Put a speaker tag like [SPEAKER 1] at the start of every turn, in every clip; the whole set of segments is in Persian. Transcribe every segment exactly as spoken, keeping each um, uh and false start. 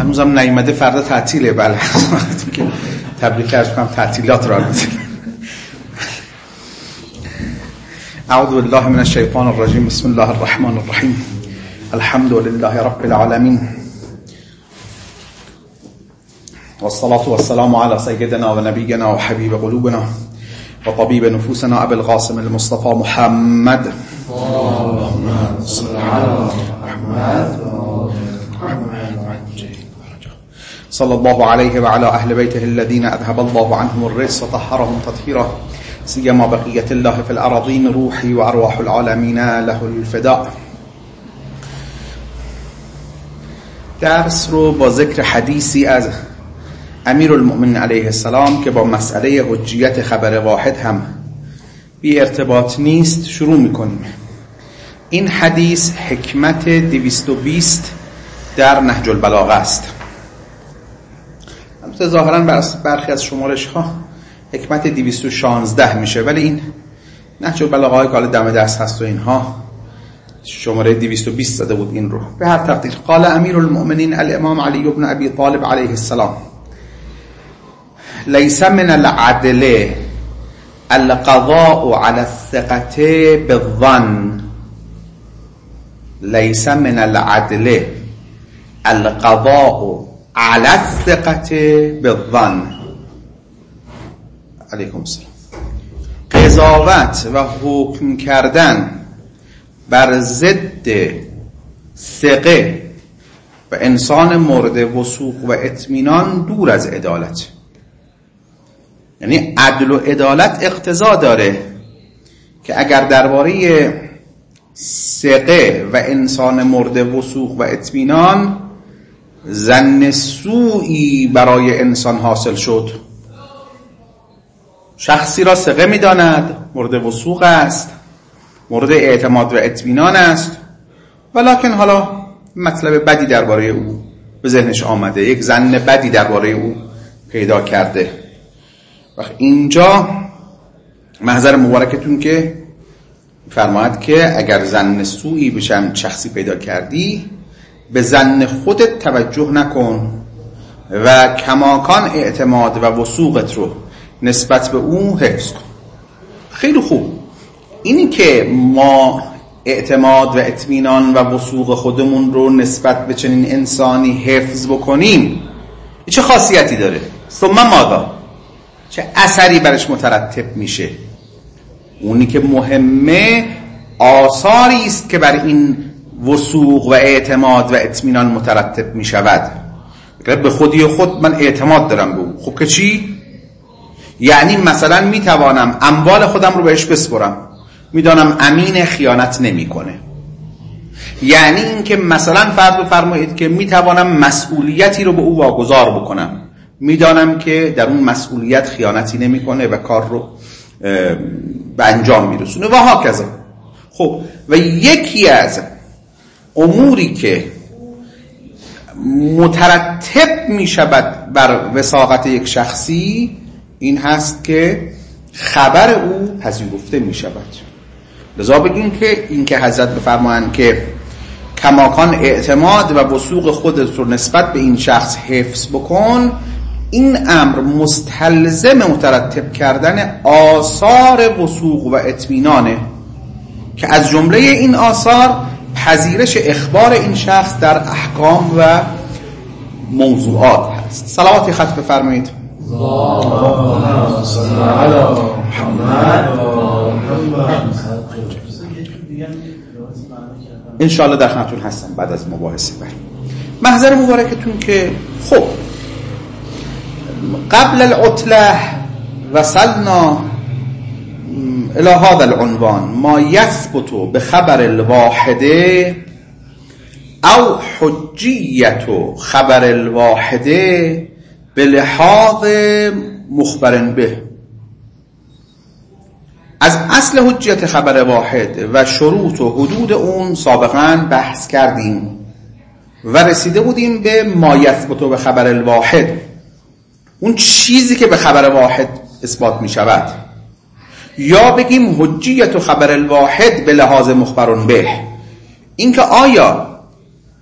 [SPEAKER 1] هنوزم نیومده، فردا تعطیله. بله که تبریک عرض کنم تعطیلات را می‌ذارم. اعوذ بالله من الشیطان الرجیم. بسم الله الرحمن الرحیم. الحمد لله رب العالمین والصلاة والسلام على سيدنا ونبينا وحبيب قلوبنا وطبيب نفوسنا أبي القاسم المصطفى محمد. اللهم صل على محمد صلى الله عليه وعلى أهل بيته الذين أذهب الله عنهم الرجس وطهرهم تطهيرا، سيما بقية الله في الأراضين، روحي وأرواح العالمين له الفداء. درس رو با ذکر حدیثی از امیرالمؤمنین علیه السلام که با مسئله حجیت خبر واحد هم بی ارتباط نیست شروع میکنیم. این حدیث حکمت دویست و بیست در نهج البلاغه است. البته ظاهراً برخی از شمارش ها حکمت دویست و شانزده میشه، ولی این نهج البلاغه های که حالا دم دست هست و اینها شماره دویست و بیست زده بود این رو. به هر تقدیر قال امیرالمؤمنین الامام علی بن ابی طالب علیه السلام: لیس من العدل القضاء على الثقة بالظن. لیس من العدل القضاء على الثقة بالظن. علیکم السلام. قضاوت و حکم کردن بر ضد ثقه و انسان مورد وثوق و اطمینان دور از عدالت. یعنی عدل و عدالت اقتضا داره که اگر درباره ثقه و انسان مورد وثوق و اطمینان ظن سوئی برای انسان حاصل شد، شخصی را ثقه می‌داند، مورد وثوق است، مورد اعتماد و اطمینان است، ولکن حالا مطلب بدی درباره او به ذهنش آمده، یک ظن بدی درباره او پیدا کرده. وقت اینجا محضر مبارکتون که فرماید که اگر ظن سوئی بشم شخصی پیدا کردی، به ظن خودت توجه نکن و کماکان اعتماد و وثوقت رو نسبت به او حفظ کن. خیلی خوب. اینی که ما اعتماد و اطمینان و وثوق خودمون رو نسبت به چنین انسانی حفظ بکنیم چه خاصیتی داره؟ ثم ماذا؟ چه اثری برش مترتب میشه؟ اونی که مهمه آثاری است که بر این وثوق و اعتماد و اطمینان مترتب میشود. به خودی خود من اعتماد دارم به او. خب که چی؟ یعنی مثلا میتوانم اموال خودم رو بهش بسپرم، میدانم امین، خیانت نمیکنه. یعنی این که مثلا فرض بفرمایید که میتوانم مسئولیتی رو به او واگذار بکنم، میدانم که در اون مسئولیت خیانتی نمیکنه و کار رو به انجام میرسونه و هاکذا. خب و یکی از اموری که مترتب میشود بر وثاقت یک شخصی این هست که خبر او پذیرفته میشود. لذا بگیم که این که حضرت بفرمایند که کماکان اعتماد و وثوق خودت رو نسبت به این شخص حفظ بکن، این امر مستلزم مترتب کردن آثار وثوق و اطمینانه که از جمله این آثار پذیرش اخبار این شخص در احکام و موضوعات هست. صلواتی خط بفرمایید. اللهم صل علی محمد ان شاء الله در خدمتتون هستم بعد از مباحثه. بر محضر مبارکتون که خب قبل العطله وصلنا الى هذا العنوان ما يثبت بخبر الواحده او حجیت خبر الواحده بلحاظ مخبر به. از اصل حجیت خبر واحد و شروط و حدود اون سابقا بحث کردیم و رسیده بودیم به ما یثبت به خبر الواحد، اون چیزی که به خبر واحد اثبات می شود، یا بگیم حجیت خبر الواحد به لحاظ مخبر به، این که آیا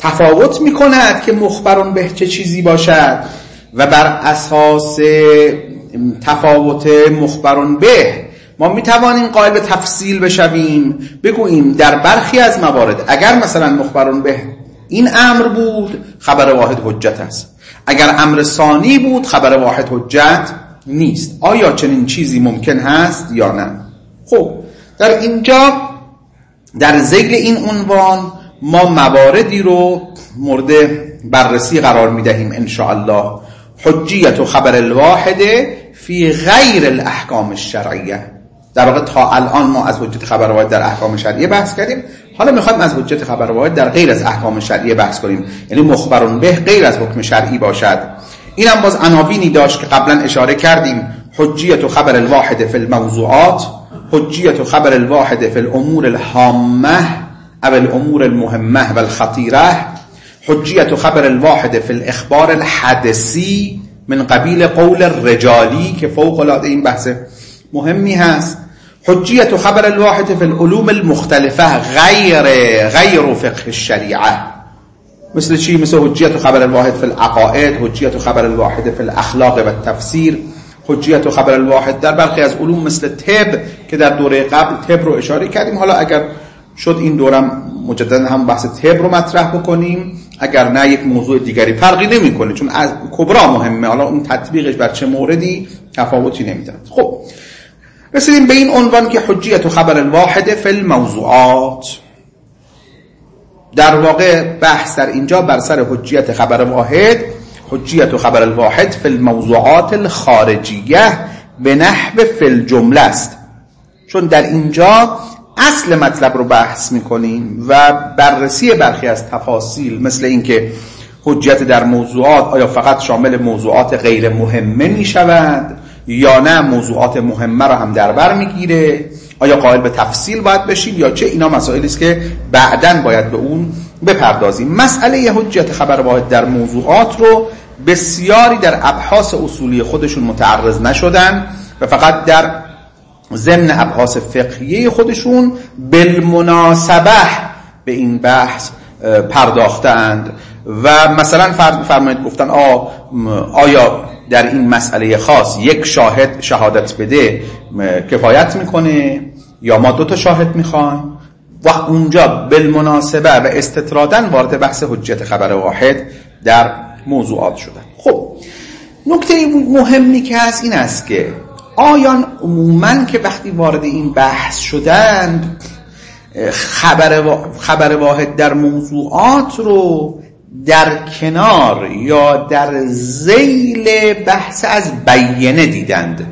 [SPEAKER 1] تفاوت میکند که مخبرون به چه چیزی باشد و بر اساس تفاوت مخبرون به ما میتوانیم قائل به تفصیل بشویم، بگوییم در برخی از موارد اگر مثلا مخبرون به این امر بود خبر واحد حجت است، اگر امر ثانی بود خبر واحد حجت نیست. آیا چنین چیزی ممکن هست یا نه؟ خب در اینجا در ذیل این عنوان ما مواردی رو مورد بررسی قرار میدهیم ان شاء الله. حجیت خبر الواحد فی غیر الاحکام الشرعیه. در واقع تا الان ما از حجیت خبر واحد در احکام شرعیه بحث کردیم، حالا میخوایم از حجیت خبر واحد در غیر از احکام شرعیه بحث کنیم، یعنی مخبرون به غیر از حکم شرعی باشد. اینم باز عناوینی داشت که قبلا اشاره کردیم: حجیت خبر الواحد فی الموضوعات، حجیت خبر الواحد فی الامور الهامه او الامور المهمه و الخطیره، حجیت خبر الواحد فی الاخبار الحدثی من قبیل قول الرجالی که فوق العاده این بحث مهمی هست، حجیت خبر الواحد فی العلوم المختلفه غیر غیر فقه الشریعه. مثل چی؟ مثل حجیت خبر الواحد فی العقائد، حجیت خبر الواحد فی الاخلاق و التفسیر، حجیت خبر الواحد در برخی از علوم مثل طب که در دوره قبل طب رو اشاره کردیم. حالا اگر شد این دورم مجددا هم بحث طب رو مطرح بکنیم، اگر نه یک موضوع دیگری فرقی نمیکنه چون از کبرا مهمه، حالا اون تطبیقش بر چه موردی تفاوتی نمیداد. خب رسیدیم به این عنوان که حجیت خبر الواحد فی الموضوعات. در واقع بحث در اینجا بر سر حجیت خبر واحد، حجیت خبر الواحد فی الموضوعات الخارجیه به نحو فی الجمله است، چون در اینجا اصل مطلب رو بحث میکنیم و بررسی برخی از تفاصیل مثل اینکه حجیت در موضوعات آیا فقط شامل موضوعات غیر مهمه میشود یا نه موضوعات مهمه رو هم در بر میگیره، آیا قائل به تفصیل باید بشیم یا چه، اینا مسائلی است که بعداً باید به اون بپردازیم. مسئله حجیت خبر واحد در موضوعات رو بسیاری در ابحاث اصولی خودشون متعرض نشدن و فقط در ضمن ابحاث فقهیه خودشون بالمناسبه به این بحث پرداختند و مثلا فرمایید گفتن آ آیا در این مسئله خاص یک شاهد شهادت بده کفایت میکنه یا ما دو تا شاهد میخوایم، و اونجا بالمناسبه و استطرادا وارد بحث حجیت خبر واحد در موضوعات شدن. خب نکته مهمی که هست این است که آیان عموماً که وقتی وارد این بحث شدند خبر خبر واحد در موضوعات رو در کنار یا در ذیل بحث از بیینه دیدند،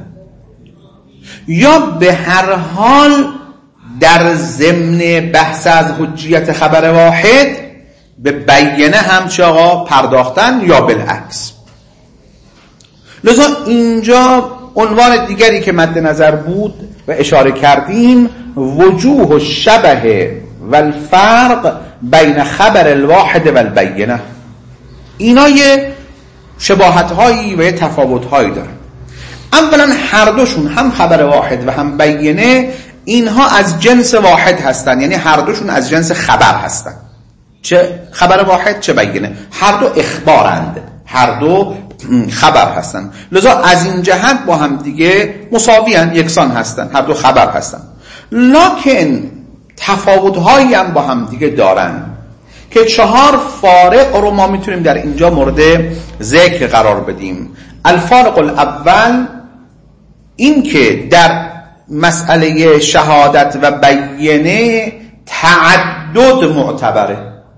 [SPEAKER 1] یا به هر حال در ضمن بحث از حجیت خبر واحد به بیینه هم چه آقا پرداختن یا بالعکس. لذا اینجا عنوان دیگری که مد نظر بود و اشاره کردیم وجوه الشبه و الفرق بین خبر الواحد و البینه. اینا یه شباهت هایی و یه تفاوت هایی دارن. اولا هر دوشون هم خبر واحد و هم بینه اینها از جنس واحد هستن، یعنی هر دوشون از جنس خبر هستن، چه خبر واحد چه بینه، هر دو اخبارند، هر دو خبر هستن. لذا از این جهت با هم دیگه مساویان، یکسان هستن، هر دو خبر هستن. لکن تفاوت‌هایی هم با هم دیگه دارن که چهار فارق رو ما میتونیم در اینجا مورد ذکر قرار بدیم. الفارق الاول این که در مسئله شهادت و بیینه تعدد معتبره.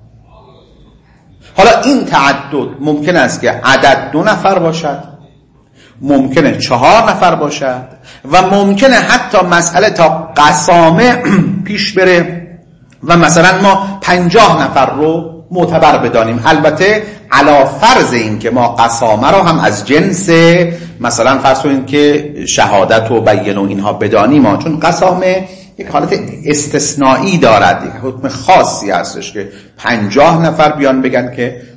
[SPEAKER 1] حالا این تعدد ممکن است که عدد دو نفر باشد، ممکنه چهار نفر باشد و ممکنه حتی مسئله تا قسامه پیش بره و مثلا ما پنجاه نفر رو معتبر بدانیم. البته علی فرض این که ما قسامه رو هم از جنس مثلا فرض کنیم که شهادت و بیان و اینها بدانیم، چون قسامه یک حالت استثنایی دارد، یک حکم خاصی هستش که پنجاه نفر بیان بگن که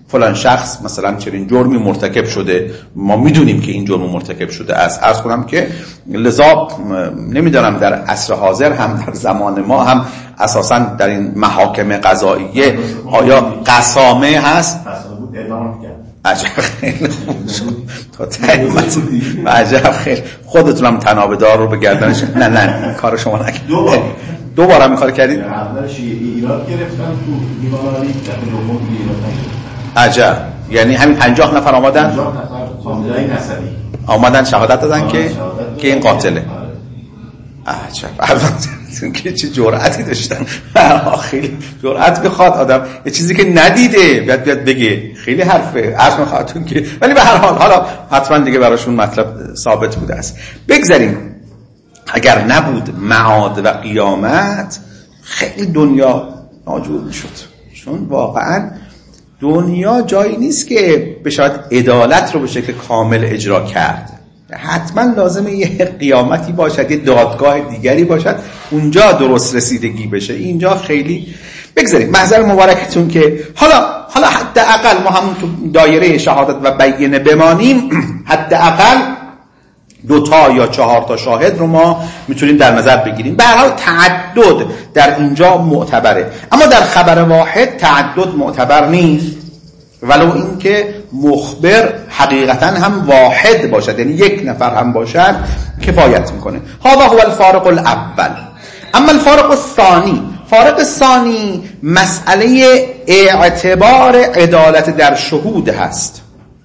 [SPEAKER 1] فلان شخص مثلا چنین جرمی مرتکب شده، ما میدونیم که این جرم مرتکب شده است. عرض کنم که لذا نمیدونم در عصر حاضر هم در زمان ما هم اساسا در این محاکم قضاییه آیا قسامه هست؟ عجب خیلی تا تایمت عجب خیلی خودتونم تنابدار رو به گردنش نه نه کار شما نکنید. دو بار دو بار هم این کار کردید؟
[SPEAKER 2] اولش ایراد گرفتن تو دیوانالی، دفعه دوم ایراد نگرفتن.
[SPEAKER 1] عجب، یعنی همین پنجاه نفر آمدن؟
[SPEAKER 2] پنجاه نفر فامیلای نسبی
[SPEAKER 1] آمدن شهادت دادن که که این قاتله. عجب، البته که چه جرأتی داشتن. خیلی جرأت بخواد آدم یه چیزی که ندیده بیاد بیاد بگه، خیلی حرفه. عرض می‌خوادتون که ولی به هر حال حالا حتما دیگه براشون مطلب ثابت بوده است. بگذاریم اگر نبود معاد و قیامت خیلی دنیا ناجور میشد، چون واقعا دنیا جایی نیست که بشاید عدالت رو به شکل کامل اجرا کرد. حتما لازمه یه قیامتی باشد، یه دادگاه دیگری باشد، اونجا درست رسیدگی بشه. اینجا خیلی بگذاریم محضر مبارکتون که حالا حالا حداقل ما هم تو دایره شهادت و بیینه بمانیم، حداقل دو تا یا چهار تا شاهد رو ما میتونیم در نظر بگیریم. به هر حال تعدد در اینجا معتبره، اما در خبر واحد تعدد معتبر نیست، ولو اینکه مخبر حقیقتا هم واحد باشد، یعنی یک نفر هم باشد کفایت میکنه. هذا هو الفارق الاول. اما الفارق الثانی، فارق ثانی مسئله اعتبار عدالت در شهود هست.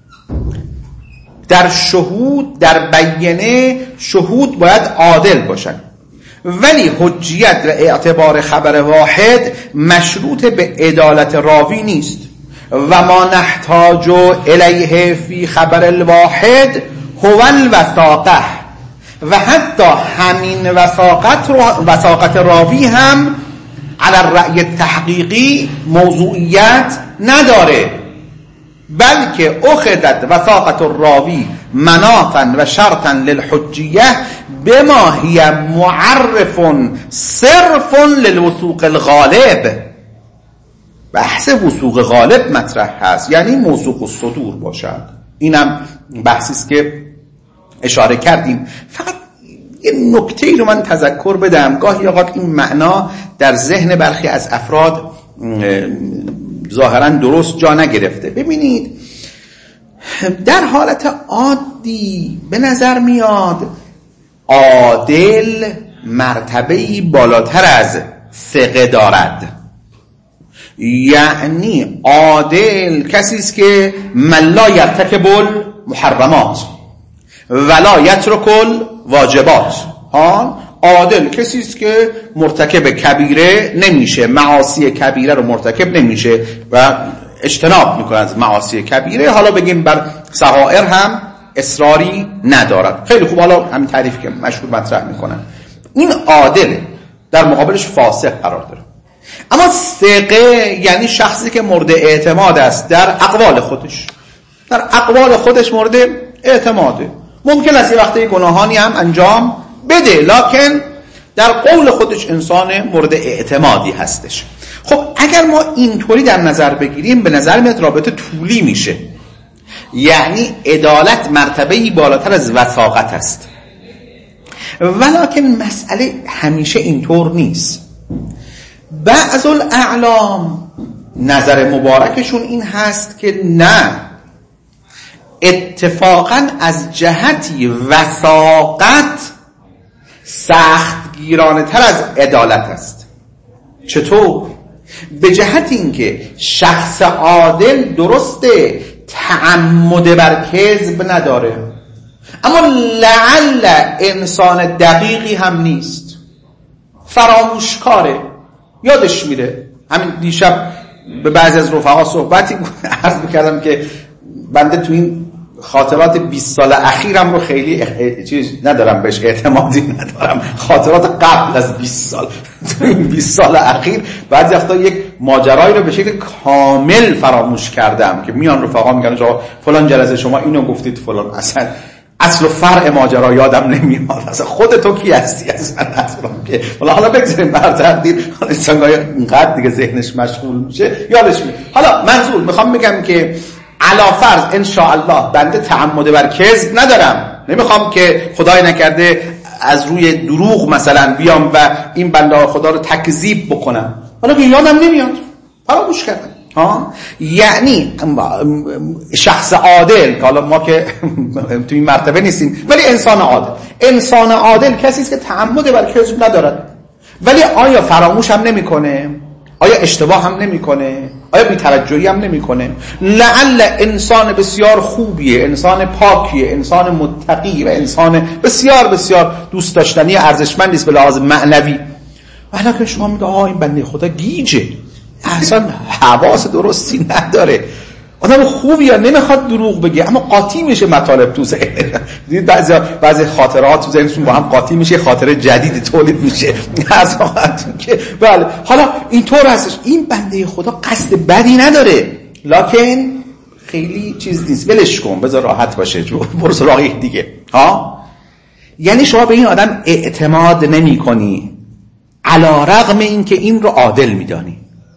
[SPEAKER 1] در شهود، در بیینه شهود باید عادل باشن، ولی حجیت و اعتبار خبر واحد مشروط به عدالت راوی نیست. و ما نحتاج الیه فی خبر الواحد هو الوثاقه، و حتی همین وثاقت وثاقت راوی هم علی الرأی التحقیقی موضوعیت نداره، بلکه اخذت وثاقت الراوی مناطا و شرطا للحجیه بما هی معرف صرف للوثوق الغالب. بحث وثوق غالب مطرح هست، یعنی موثوق الصدور باشد. اینم بحثی است که اشاره کردیم. فقط یه نکته‌ای رو من تذکر بدم، گاهی اوقات این معنا در ذهن برخی از افراد ظاهرا درست جا نگرفته. ببینید در حالت عادی به نظر میاد عادل مرتبه‌ای بالاتر از ثقه دارد. یعنی عادل کسی است که من لا یرتکب المحرمات ولا یترک الواجبات. ها، عادل کسی است که مرتکب کبیره نمیشه، معاصی کبیره رو مرتکب نمیشه و اجتناب میکنه از معاصی کبیره. حالا بگیم بر صغائر هم اصراری ندارد. خیلی خوب، حالا همین تعریفی که مشهور مطرح میکنن این عادله، در مقابلش فاسق قرار داره. اما ثقه یعنی شخصی که مورد اعتماد است در اقوال خودش، در اقوال خودش مورد اعتماده. ممکن است یه وقتی گناهانی هم انجام بده، لکن در قول خودش انسان مورد اعتمادی هستش. خب اگر ما اینطوری در نظر بگیریم به نظر میاد رابطه طولی میشه، یعنی عدالت مرتبه‌ای بالاتر از وثاقت است. ولکن مسئله همیشه اینطور نیست. بعض الاعلام نظر مبارکشون این هست که نه، اتفاقا از جهتی وثاقت سخت گیرانه تر از عدالت است. چطور؟ به جهت اینکه شخص عادل درسته تعمد بر کذب نداره، اما لعل انسان دقیقی هم نیست، فراموشکاره، یادش میره. همین دیشب به بعضی از رفقا صحبتی عرض میکردم که بنده تو این خاطرات بیست سال اخیرم رو خیلی چیز ندارم، بهش اعتمادی ندارم. خاطرات قبل از بیست سال، تو این بیست سال اخیر بعضی وقتا یک ماجرایی رو به شکل کامل فراموش کردم که میان رفقا میگن شما فلان جلسه شما اینو گفتید فلان. اصلا اصل و فرع ماجرا یادم نمیاد اصلا خود تو کی هستی اصلا اصلا که حالا حالا بگذاریم بر تقدیر انسان اینقدر دیگه ذهنش مشغول میشه یادش میاد. حالا منظور میخوام بگم که علا فرض ان شاء الله بنده تعمد بر کذب ندارم، نمیخوام که خدای نکرده از روی دروغ مثلا بیام و این بنده خدا رو تکذیب بکنم، حالا که یادم نمیاد فراموش کردم. ها یعنی شخص عادل، حالا ما که تو این مرتبه نیستیم، ولی انسان عادل، انسان عادل کسی است که تعمد بر کذب ندارد، ولی آیا فراموش هم نمیکنه؟ آیا اشتباه هم نمیکنه؟ آیا بی‌توجهی هم نمیکنه؟ لعل انسان بسیار خوبیه، انسان پاکیه، انسان متقی و انسان بسیار بسیار دوست داشتنی ارزشمندی است به لحاظ معنوی، ولی که شما میگه آ این بنده خدا گیجه، اصلا حواس درستی نداره، آدم خوبیه، نمیخواد دروغ بگه اما قاطی میشه مطالب تو ذهن. دیدید بعضی بعضی خاطرات تو ذهنشون با هم قاطی میشه، خاطره جدید تولید میشه از وقتی که بله حالا اینطور هستش. این بنده خدا قصد بدی نداره، لکن خیلی چیز نیست، ولش کن بذار راحت باشه، برو سراغ دیگه. ها یعنی شما به این آدم اعتماد نمیکنی علی رغم اینکه این رو عادل میدانی،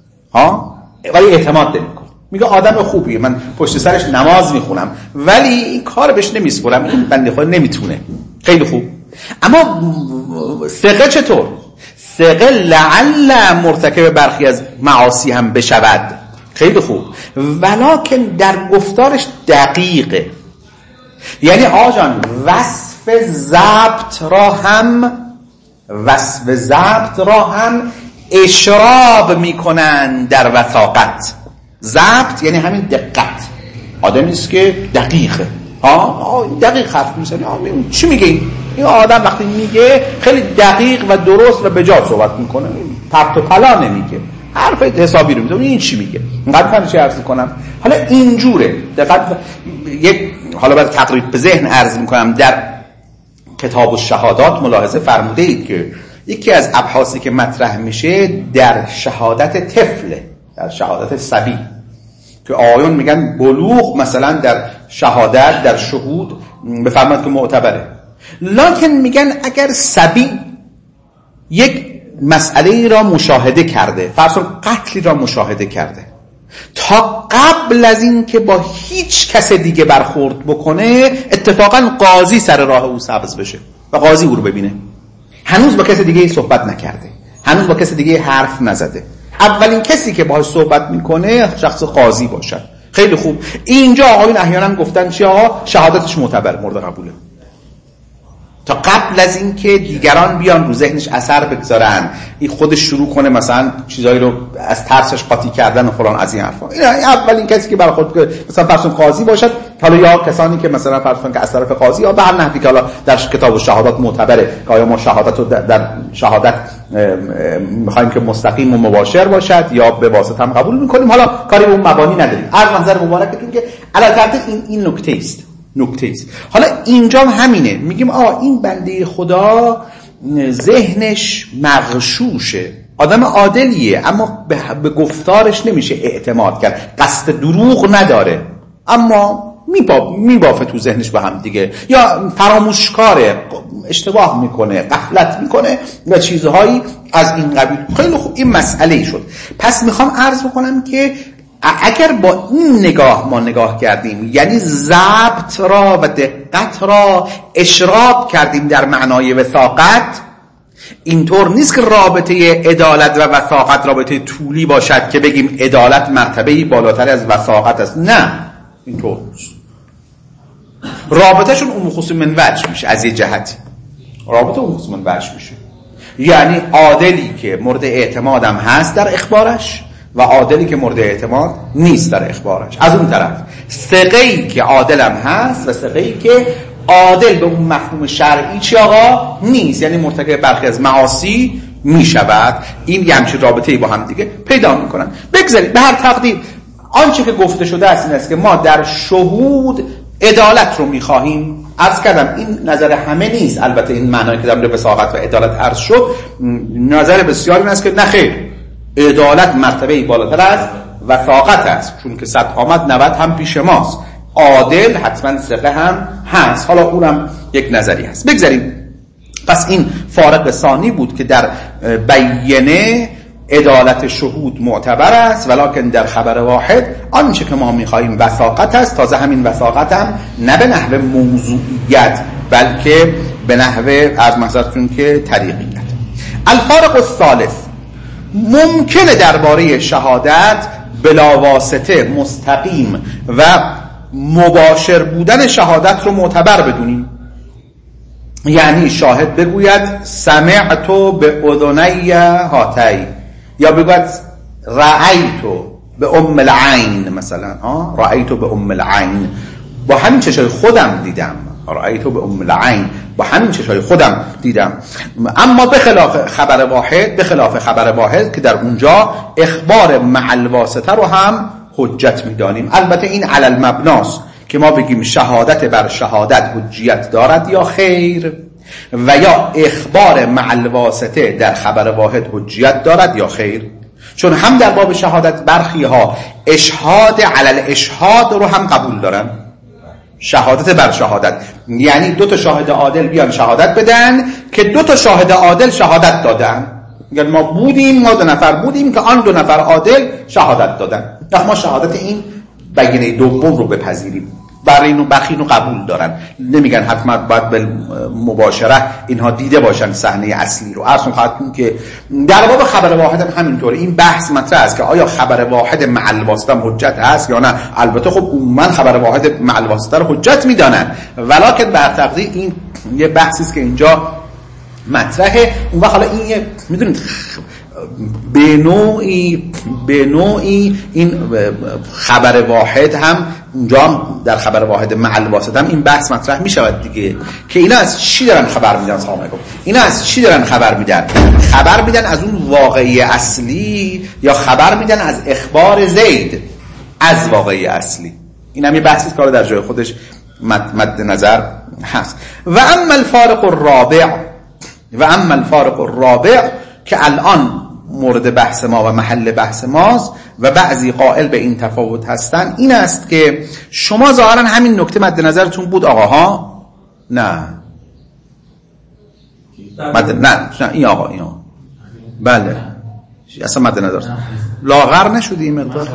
[SPEAKER 1] ها ولی اعتماد نمیکنی، میگه آدم خوبیه، من پشت سرش نماز میخونم، ولی این کار بهش نمیسپرم، این بنده خدا نمیتونه. خیلی خوب. اما ثقه چطور؟ ثقه لعل مرتکب برخی از معاصی هم بشود. خیلی خوب، ولکن در گفتارش دقیقه. یعنی آجان وصف ضبط را هم وصف ضبط را هم اشراب میکنن در وثاقت. ضبط یعنی همین دقت، آدمی است که دقیقه، ها دقیق حرف میزنه، چی میگه این این آدم وقتی میگه خیلی دقیق و درست و بجا صحبت میکنه، پرت و پلا نمیگه، حرف حسابی رو میزنه. این چی میگه؟ اینقدر من چه عرض کنم؟ حالا اینجوره دقت. یک حالا بعد تقریب به ذهن عرض میکنم، در کتاب الشهادات ملاحظه فرموده اید که یکی از ابحاثی که مطرح میشه در شهادت طفله، در شهادت صبی، که آیون میگن بلوغ مثلا در شهادت در شهود بفرمایید که معتبره، لکن میگن اگر صبی یک مسئله را مشاهده کرده، فرض قتلی را مشاهده کرده، تا قبل از این که با هیچ کس دیگه برخورد بکنه اتفاقا قاضی سر راه او سبز بشه و قاضی او رو ببینه، هنوز با کس دیگه صحبت نکرده، هنوز با کس دیگه حرف نزده، اولین کسی که باهاش صحبت میکنه شخص قاضی باشد. خیلی خوب. اینجا آقایون احیانا گفتن چی آقا؟ شهادتش معتبر، مورد قبوله، تا قبل از این که دیگران بیان رو ذهنش اثر بگذارن، این خودش شروع کنه مثلا چیزایی رو از ترسش قاطی کردن و فلان از این حرفا. این اولین کسی که برای خود مثلا فرض قاضی باشد، حالا یا کسانی که مثلا فرض کن که از طرف قاضی یا به هر نحوی که حالا در کتاب الشهادات معتبره که آیا ما شهادت رو در شهادت میخوایم که مستقیم و مباشر باشد یا به واسطه هم قبول میکنیم، حالا کاری به اون مبانی نداریم. از نظر مبارکتون که علاوه بر این این نکته است نکته است. حالا اینجا همینه، میگیم آ این بنده خدا ذهنش مغشوشه، آدم عادلیه اما به گفتارش نمیشه اعتماد کرد، قصد دروغ نداره اما میبافه تو ذهنش به هم دیگه، یا فراموشکاره، اشتباه میکنه، غفلت میکنه و چیزهایی از این قبیل. خیلی خوب، این مسئله شد. پس میخوام عرض بکنم که اگر با این نگاه ما نگاه کردیم، یعنی ضبط را و دقت را اشراب کردیم در معنای وثاقت، اینطور نیست که رابطه عدالت و وثاقت رابطه طولی باشد که بگیم عدالت مرتبه‌ای بالاتر از وثاقت است. نه، اینطور نیست. رابطهشون اون خصوص من وجه میشه، از یه جهتی رابطه اون خصوص من وجه میشه، یعنی عادلی که مورد اعتمادم هست در اخبارش و عادلی که مورد اعتماد نیست در اخبارش. از اون طرف ثقه‌ای که عادلم هست و ثقه‌ای که عادل به اون مفهوم شرعی چی آقا نیست، یعنی مرتکب برخی از معاصی میشود. این یه همچین رابطه‌ای با هم دیگه پیدا میکنن. بگذارید به هر تقدیر آنچه که گفته شده است این است که ما در شهود عدالت رو میخواهیم. عرض کردم این نظر همه نیست، البته این معنایی که در وثاقت و عدالت عرض شد نظر بسیار این است که نه خیر، عدالت مرتبه‌ای بالاتر از وثاقت است، چون که صد آمد نود هم پیش ماست. عادل حتما ثقه هم هست. حالا اونم یک نظری هست. بگذاریم. پس این فارق ثانی بود که در بیانه عدالت شهود معتبر است، ولکن در خبر واحد آنچه که ما می‌خواهیم وثاقت است. تازه همین وثاقت هم نه به نحو موضوعیت بلکه به نحو از مثلتون که طریقیت. الفارق الثالث، ممکنه درباره شهادت بلا واسطه مستقیم و مباشر بودن شهادت رو معتبر بدونیم. یعنی شاهد بگوید سمعت به اذنی هاتی، یا بگوید رأیت به ام العین مثلا، ها رأیت به ام العین، با همین چشای خودم دیدم، رأیت به ام العین، با همین چشای خودم دیدم. اما به خلاف خبر واحد، به خلاف خبر واحد که در اونجا اخبار مع الواسطه رو هم حجت میدانیم. البته این علی المبناست که ما بگیم شهادت بر شهادت حجیت دارد یا خیر، و یا اخبار مع الواسطه در خبر واحد حجیت دارد یا خیر. چون هم در باب شهادت برخی ها اشهاد علی الاشهاد رو هم قبول دارن، شهادت بر شهادت، یعنی دو تا شاهد عادل بیان شهادت بدن که دو تا شاهد عادل شهادت دادن، میگن ما بودیم، ما دو نفر بودیم که آن دو نفر عادل شهادت دادن، ما شهادت این بیانه دوم رو بپذیریم. برای اینو بخی اینو قبول دارن، نمیگن حتما باید به مباشره اینها دیده باشن صحنه اصلی رو. عرض می‌خوام که در باب خبر واحد هم همینطوره. این بحث مطرح است که آیا خبر واحد مع الواسطه حجت است یا نه. البته خب عموما خبر واحد مع الواسطه رو حجت میدانن، ولکن بر تقدیر این یه بحثی است که اینجا مطرحه. اون وقت حالا این یه میدونید به نوعی به نوعی این خبر واحد هم اونجا در خبر واحد مع الواسطه هم این بحث مطرح می شود دیگه، که اینا از چی دارن خبر میدن؟ سلام علیکم. اینا از چی دارن خبر میدن؟ خبر میدن از اون واقعی اصلی یا خبر میدن از اخبار زید از واقعی اصلی؟ این هم یه بحثی است که در جای خودش مد, مد نظر هست. و اما الفارق الرابع و اما الفارق الرابع که الان مورد بحث ما و محل بحث ماست و بعضی قائل به این تفاوت هستن، این است که شما ظاهرا همین نکته مد نظرتون بود آقاها؟ نه مد... نه نه این آقا این آقا بله اصلا مد نظر لاغر نشدی این مقدار؟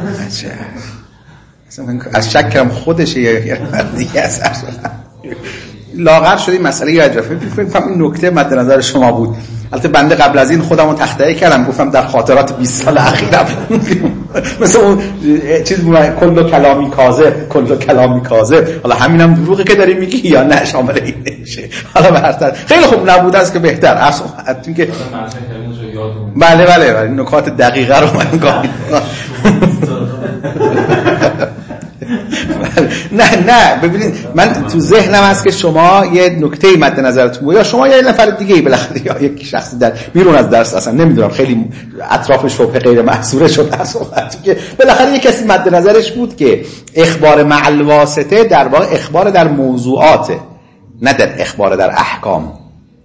[SPEAKER 1] از شکرم خودشه یه دیگه اثر لاغر شدی مسئله یه عجبه. فکر این نکته مد نظر شما بود. البته بنده قبل از این خودمو تخطئه کردم، گفتم در خاطرات بیست سال اخیرم مثل اون چیز بود کل کلامی کاذب، کل کلامی کاذب. حالا همینم دروغه که داری میگی یا نه شامل این نمیشه؟ حالا بهتر خیلی خوب نبوده است که بهتر اصلا که بله بله بله نکات دقیقه رو من گفتم. نه نه ببینید من تو ذهنم هست که شما یه نکته مد نظرتون بود یا شما یه نفر دیگه بالاخره یا یک شخصی در بیرون از درس اصلا نمیدونم خیلی اطراف شبهه غیر محصوره شد اصلا که بالاخره یه کسی مد نظرش بود که اخبار مع الواسطه در واقع اخبار در موضوعاته نه در اخبار در احکام.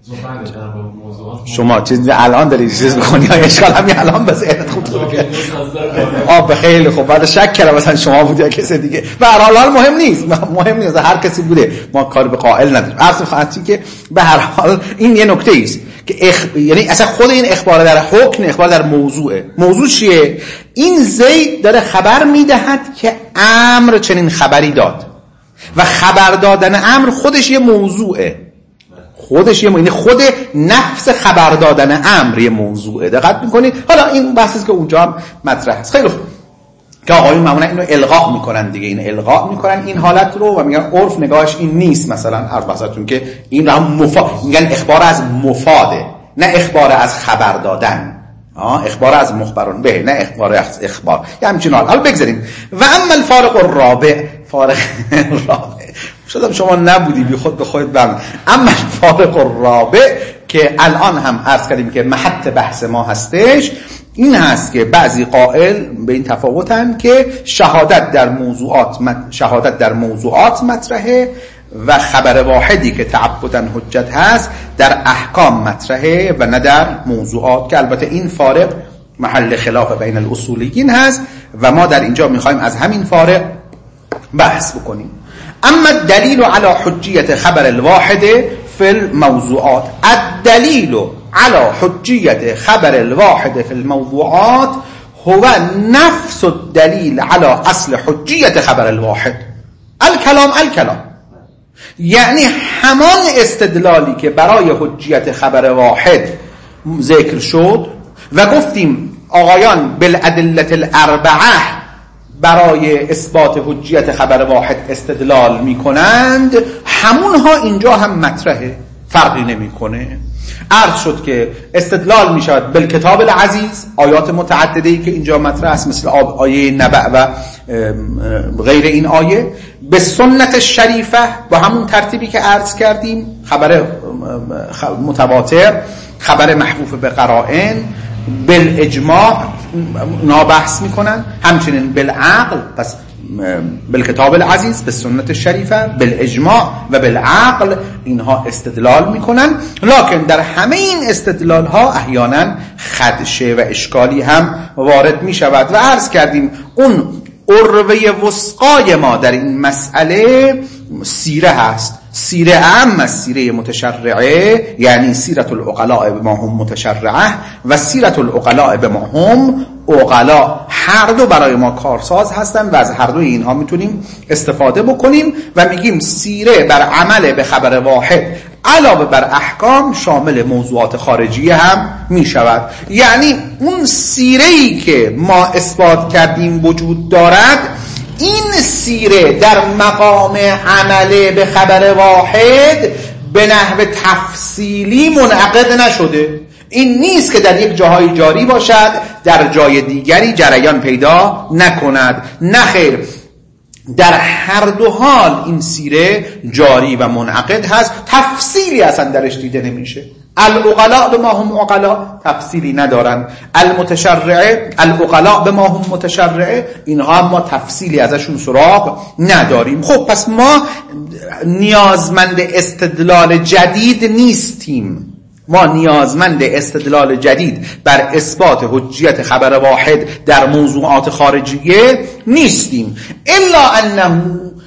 [SPEAKER 1] شما چیز الان داری چیز می‌کنی یا اشکال همین الان بس عادت خوب تو که آب خیلی خوب بعد شک کردم مثلا شما بود یا کسی دیگه. به هر حال مهم نیست، مهم نیست هر کسی بوده، ما کار به قائل نداریم. اصلا خاطی که به هر حال این یه نکته است که اخ... یعنی اصلا خود این اخبار در حکم اخبار در موضوعه. موضوع چیه؟ این زید داره خبر میدهد که امر چنین خبری داد و خبر دادن امر خودش یه موضوعه، خودش یه یعنی خود نفس خبر دادن امر یه موضوعه. دقت میکنید؟ حالا این بحثی که اونجا هم مطرح است. خیلی خوب که آقایون معمولا اینو الغا میکنن دیگه، این الغا میکنن این حالت رو و میگن عرف نگاهش این نیست. مثلا هر بحثتون که این هم مفاد میگن اخبار از مفاده نه اخبار از خبر دادن، ها اخبار از مخبرون به نه اخبار از اخبار. یه همچین حال. حالا بگذاریم. و اما الفارق الرابع، فارق الرابع شدم شما نبودی بی خود به خودت بم. اما الفارق الرابع که الان هم عرض کردیم که محط بحث ما هستش، این هست که بعضی قائل به این تفاوتن که شهادت در موضوعات شهادت در موضوعات مطرحه و خبر واحدی که تعبداً حجت هست در احکام مطرحه و نه در موضوعات، که البته این فارق محل خلاف بین الاصولیین هست و ما در اینجا میخوایم از همین فارق بحث بکنیم. اما الدلیل على حجیت خبر الواحد فی الموضوعات، الدلیل على حجیت خبر الواحد فی الموضوعات هو نفس الدلیل على اصل حجیت خبر الواحد. الکلام الکلام، یعنی همان استدلالی که برای حجیت خبر واحد ذکر شد و گفتیم آقایان بالادله الاربعه برای اثبات حجیت خبر واحد استدلال می کنند، همونها اینجا هم مطرحه، فرقی نمی کنه. عرض شد که استدلال می شود بالکتاب العزیز، آیات متعدده‌ای که اینجا مطرح است مثل آیه نبأ و غیر این آیه، به سنت شریفه با همون ترتیبی که عرض کردیم، خبر متواتر، خبر محفوف به قرائن، بالاجماع نابحث میکنن، همچنین بالعقل، پس بالکتاب العزیز، به سنت شریفه، بالاجماع و بالعقل اینها استدلال میکنن. لکن در همه این استدلال ها احیانا خدشه و اشکالی هم وارد میشود و عرض کردیم اون عروه وثقای ما در این مسئله سیره هست. سیره اهم از سیره متشرعه، یعنی سیرت العقلاء بما هم متشرعه و سیرت العقلاء بما هم عقلاء، هر دو برای ما کارساز هستن و از هر دو اینها میتونیم استفاده بکنیم و میگیم سیره بر عمل به خبر واحد علاوه بر احکام شامل موضوعات خارجی هم میشود. یعنی اون سیره‌ای که ما اثبات کردیم وجود دارد، این سیره در مقام عمله به خبر واحد به نحو تفصیلی منعقد نشده. این نیست که در یک جاهای جاری باشد در جای دیگری جریان پیدا نکند، نه خیر، در هر دو حال این سیره جاری و منعقد هست، تفصیلی اصلا درش دیده نمیشه. العقلاء بما هم عقلاء تفصیلی ندارن، المتشرعه العقلاء بما هم متشرعه اینها ما تفصیلی ازشون سراغ نداریم. خب پس ما نیازمند استدلال جدید نیستیم، ما نیازمند استدلال جدید بر اثبات حجیت خبر واحد در موضوعات خارجیه نیستیم، الا انه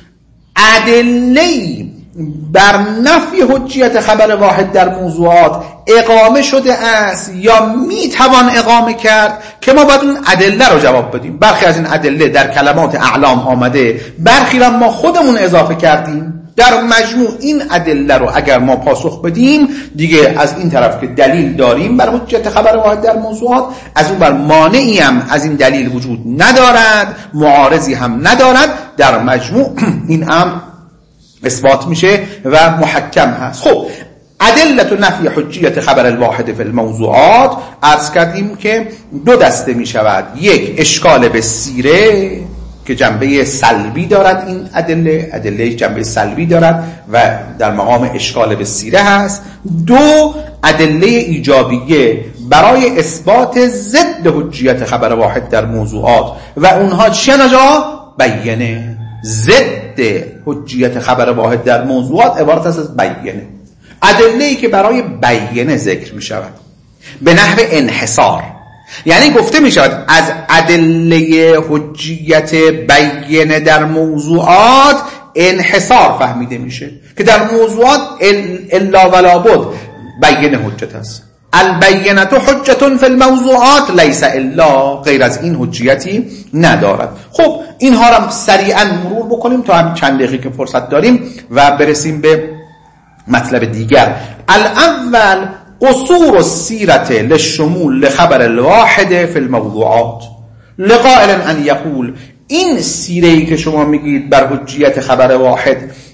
[SPEAKER 1] ادله‌ای بر نفی حجیت خبر واحد در موضوعات اقامه شده است یا میتوان اقامه کرد که ما باید اون ادله رو جواب بدیم. برخی از این ادله در کلمات اعلام آمده، برخی را ما خودمون اضافه کردیم. در مجموع این ادله رو اگر ما پاسخ بدیم، دیگه از این طرف که دلیل داریم بر حجیت خبر واحد در موضوعات، از اون بر مانعی هم از این دلیل وجود ندارد، معارضی هم ندارد، در مجموع این امر اثبات میشه و محکم هست. خب ادله نفی حجیت خبر الواحد فی الموضوعات عرض کردیم که دو دسته میشود. یک، اشکال به سیره که جنبه سلبی دارد، این ادله ادله جنبه سلبی دارد و در مقام اشکال به سیره هست. دو، ادله ایجابیه برای اثبات ضد حجیت خبر واحد در موضوعات و اونها چه نجا؟ بیانه. ضد حجیت خبر واحد در موضوعات عبارت است از بیانه، ادله‌ای که برای بیانه ذکر می شود به نحو انحصار. یعنی گفته می شود از ادله حجیت بیانه در موضوعات انحصار فهمیده میشه که در موضوعات الا ولا بد بیانه حجت است. البینه حجت فی الموضوعات لیس الا، غیر از این حجیتی ندارد. خب اینها را سریعا مرور بکنیم تا هم چند دقیقه که فرصت داریم و برسیم به مطلب دیگر. الاول قصور السیرت للشمول لخبر الواحد فی الموضوعات لقائل ان یقول، این سیره‌ای که شما میگید بر حجیت خبر واحد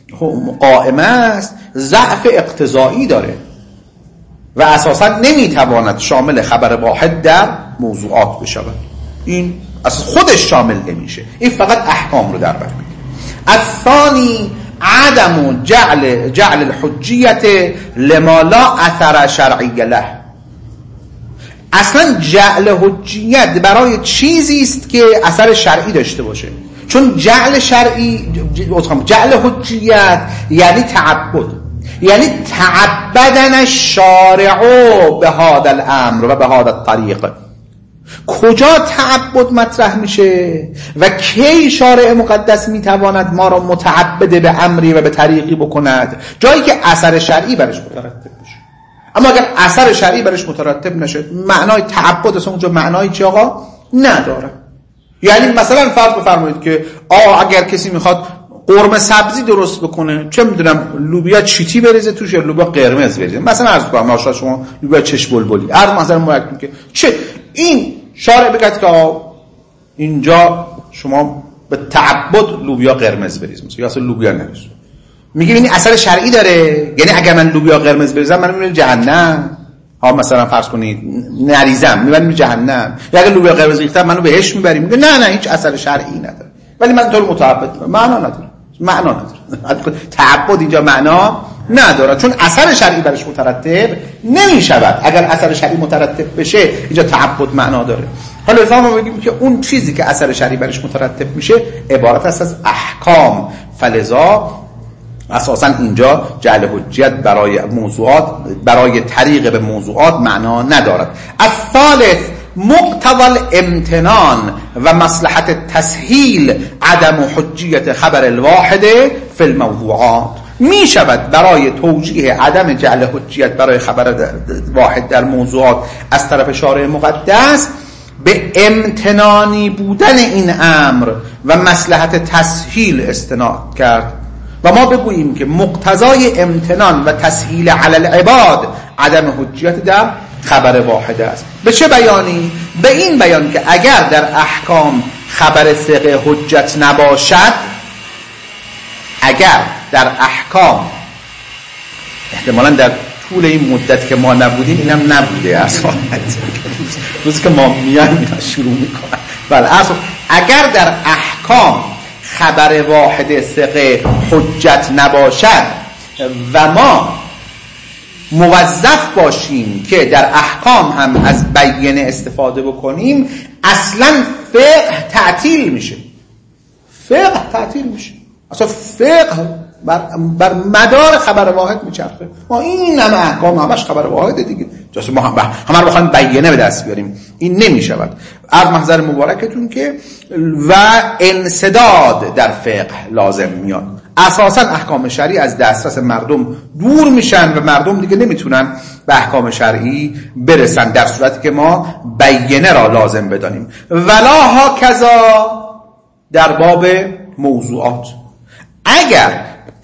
[SPEAKER 1] قائم است ضعف اقتضایی داره و اساسا نمیتواند شامل خبر واحد در موضوعات بشود. این اصلا خودش شامل نمیشه، این فقط احکام رو در بر میگیره. الثانی عدم جعل جعل الحجیت لما لا اثر شرعی له، اصلا جعل حجیت برای چیزی است که اثر شرعی داشته باشه، چون جعل شرعی جعل حجیت یعنی تعبد، یعنی تعبدن الشارع به هذا الامر و به هذا الطریق. کجا تعبد مطرح میشه و کی شارع مقدس میتواند ما را متعبد به امری و به طریقی بکند؟ جایی که اثر شرعی برش مترتب بشه. اما اگر اثر شرعی برش مترتب نشه، معنای تعبد اصلا اونجا معنای چی آقا نداره. یعنی مثلا فرض بفرمایید که آقا اگر کسی میخواد قرمه سبزی درست بکنه، چه میدونم لوبیا چیتی بریزه توش یا لوبیا قرمز بریزه، مثلا عرض کنم ماشاءالله شما لوبیا چش بلبلی، هر مثلا مرکب که چه این شارع بگه که اینجا شما به تعبد لوبیا قرمز بریز، مثلا یا اصلا لوبیا نریز، میگه این اثر شرعی داره. یعنی اگر من لوبیا قرمز بریزم من میرم جهنم، ها مثلا فرض کنید نریزم میبریم جهنم، یا اگر لوبیا قرمز ریختم منو بهش میبریم، میگه نه نه هیچ اثر شرعی نداره، ولی من تو رو متعبد کنم. معنا نداره، معنا نداره. تعبد اینجا معنا نداره چون اثر شرعی برش مترتب نمی شود. اگر اثر شرعی مترتب بشه اینجا تعبد معنا داره. حالا لذا ما بگیم که اون چیزی که اثر شرعی برش مترتب میشه عبارت است از احکام، فلذا اساسا اینجا جعل حجیت برای موضوعات، برای طریق به موضوعات معنا ندارد. الثالث مقتضى الامتنان و مصلحت تسهیل عدم حجیت خبر الواحد فی الموضوعات. می شود برای توجیه عدم جعل حجیت برای خبر واحد در موضوعات از طرف شارع مقدس به امتنانی بودن این امر و مصلحت تسهیل استناد کرد و ما بگوییم که مقتضای امتنان و تسهیل علی العباد عدم حجیت در خبر واحد است. به چه بیانی؟ به این بیان که اگر در احکام خبر ثقه حجت نباشد، اگر در احکام احتمالاً در طول این مدت که ما نبودیم اینم نبوده اصلا، روزی که ما میایم اینا شروع میکنن. بله اصلا اگر در احکام خبر واحد ثقه حجت نباشد و ما موظف باشیم که در احکام هم از بیانه استفاده بکنیم، اصلا فقه تعطیل میشه. فقه تعطیل میشه. اصلا فقه بر, بر مدار خبر واحد میچرخه. ما این همه احکام همش خبر واحده دیگه، جاست ما هم همه رو بخوایم بیانه به دست بیاریم این نمیشود. از محضر مبارکتون که و انسداد در فقه لازم میاد. اساسا احکام شرعی از دسترس مردم دور میشن و مردم دیگه نمیتونن به احکام شرعی برسن در صورتی که ما بیانه را لازم بدانیم. ولا هاکذا در باب موضوعات، اگر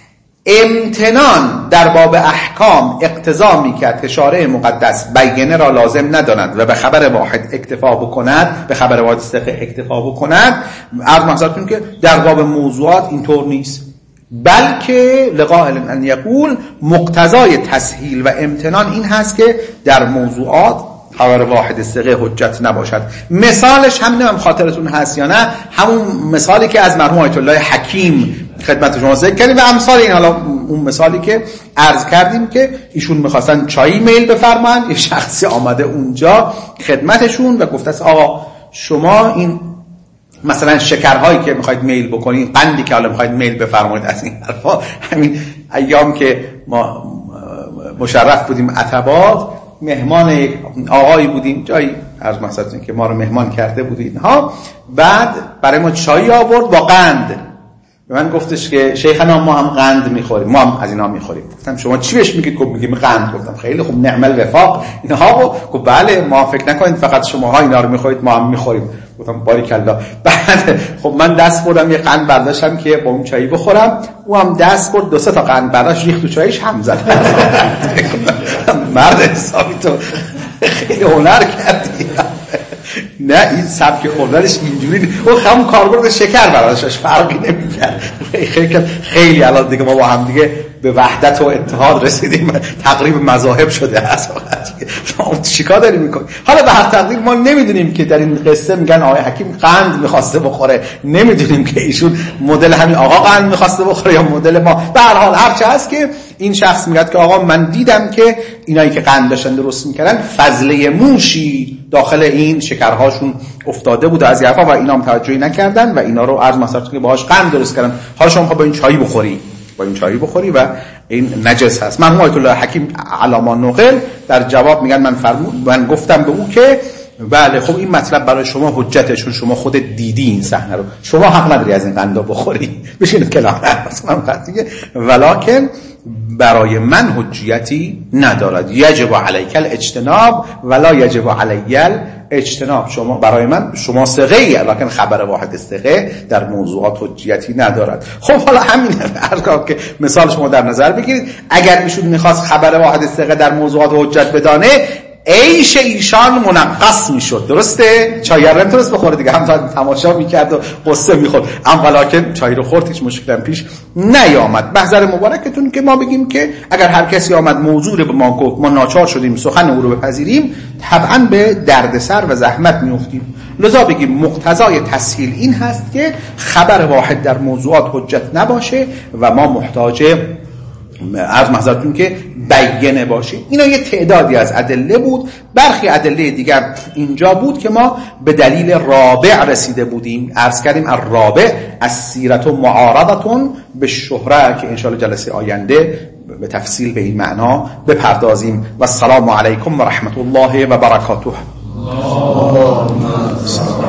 [SPEAKER 1] امتنان در باب احکام اقتضا میکرد که شارع مقدس بیانه را لازم نداند و به خبر واحد اکتفا بکند، به خبر واحد ثقه اکتفا بکند، از مقصدتون که در باب موضوعات اینطور نیست، بلکه لقائل ان یقول مقتضای تسهیل و امتنان این هست که در موضوعات خبر واحد ثقه حجت نباشد. مثالش هم نمیم خاطرتون هست یا نه، همون مثالی که از مرحوم آیت الله حکیم خدمت شما ذکر کردیم و امثال این. حالا اون مثالی که عرض کردیم که ایشون میخواستن چایی میل بفرمایند، یه شخصی آمده اونجا خدمتشون و گفته است آقا شما این مثلا شکرهایی که میخواید میل بکنید، قندی که حالا میخواید میل بفرمایید، از این حرفا، همین ایام که ما مشرف بودیم عتبات، مهمان یک آقایی بودیم جایی از مقصدتون که ما رو مهمان کرده بودید ها، بعد برای ما چای آورد با قند. به من گفتش که شیخنا ما هم قند میخوریم، ما هم از اینا میخوریم. گفتم شما چی بهش میگید؟ گفت میگیم قند. گفتم خیلی خوب، نعم الوفاق اینها. گفت بله ما فکر نکنید فقط شماها اینا رو میخورید، ما هم میخوریم. گفتم باریکالله. بعد خب من دست بردم یه قند برداشتم که با اون چایی بخورم، او هم دست برد دو سه تا قند برداشت ریخت تو چایش هم زد. مرد حسابی تو خیلی هنر کردی. نه این سبک خوردنش اینجوری، اون همون کاربرد شکر براشش فرقی نمی‌کرد. خیلی خیلی الان دیگه ما با هم دیگه به وحدت و اتحاد رسیدیم، تقریب مذاهب شده است. شما چیکار داری می‌کنی؟ حالا به هر تقدیر ما نمیدونیم که در این قصه میگن آقای حکیم قند می‌خواسته بخوره، نمیدونیم که ایشون مدل همین آقا قند می‌خواسته بخوره یا مدل ما. به هر حال هر چه هست که این شخص میگه که آقا من دیدم که اینایی که قند داشتن درست می‌کردن فضله موشی داخل این شکرهاشون افتاده بود از یعفا و اینا هم توجهی نکردن و اینا رو عرض مثلا که باهاش قند درست کردن. حالا شما با این چایی بخوری، با این چایی بخوری و این نجس هست. مرحوم آیت الله حکیم علامه نقل در جواب میگن من فرمود من گفتم به او که بله خب این مطلب برای شما حجته، چون شما خودت دیدی این صحنه رو، شما حق نداری از این قندا بخوری، بشین کنار مثلا قضیه، ولکن برای من حجیتی ندارد. یجب علیک الاجتناب ولا یجب علی الاجتناب. شما برای من شما ثقه ای، لکن خبر واحد ثقه در موضوعات حجیتی ندارد. خب حالا همین هرگاه که مثال شما در نظر بگیرید، اگر ایشون میخواست خبر واحد ثقه در موضوعات حجت بدانه، عیش ایشان منقص میشد، درسته؟ چای رو نمیتونست بخوره دیگه، هم تماشا میکرد و قصه میخورد، اما لکن چای رو خورد، هیچ مشکلی پیش نیامد. محضر مبارکتون که ما بگیم که اگر هر کسی آمد موضوع رو به ما گفت، ما ناچار شدیم سخن او رو بپذیریم، طبعا به دردسر و زحمت میافتیم. لذا بگیم مقتضای تسهیل این هست که خبر واحد در موضوعات حجت نباشه و ما محتاج عرض محضرتون که بیانه باشه. اینا یه تعدادی از ادله بود. برخی ادله دیگر اینجا بود که ما به دلیل رابع رسیده بودیم. عرض کردیم الرابع السیرت و معارضتون به شهره، که انشاءالله جلسه آینده به تفصیل به این معنا بپردازیم. و السلام علیکم و رحمت الله و برکاته.